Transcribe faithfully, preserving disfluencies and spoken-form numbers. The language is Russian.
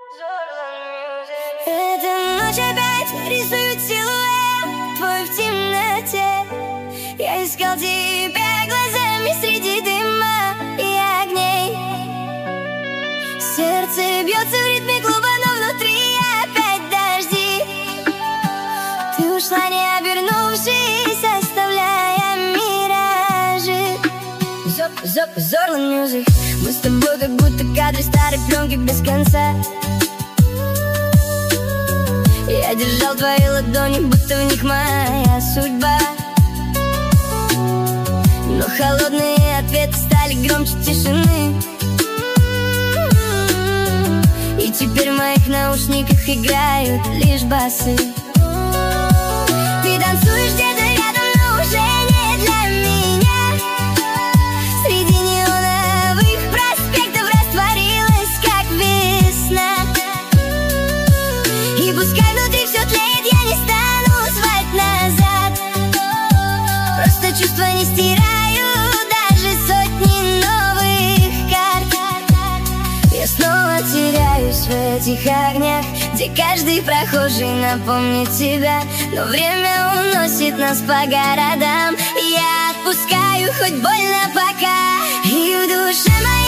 Эта ночь опять рисует силуэт твой в темноте. Я искал тебя глазами среди дыма и огней. Сердце бьется в ритме клуба, но внутри опять дожди. Ты ушла, не обернувшись, оставляя миражи. Зорлан Мьюзик. Мы с тобой как будто кадры старой пленки без конца. Я держал твои ладони, будто в них моя судьба. Но холодные ответы стали громче тишины. И теперь в моих наушниках играют лишь басы. Ты танцуешь где-то рядом, но уже не для меня. Среди неоновых проспектов растворилась, как весна. И пускай внутри все тлеет, я не стану звать назад. Просто чувства не стираю даже сотни новых карт. Я снова теряюсь в этих огнях, где каждый прохожий напомнит тебя. Но время уносит нас по городам. Я отпускаю, хоть больно пока. И в душе моей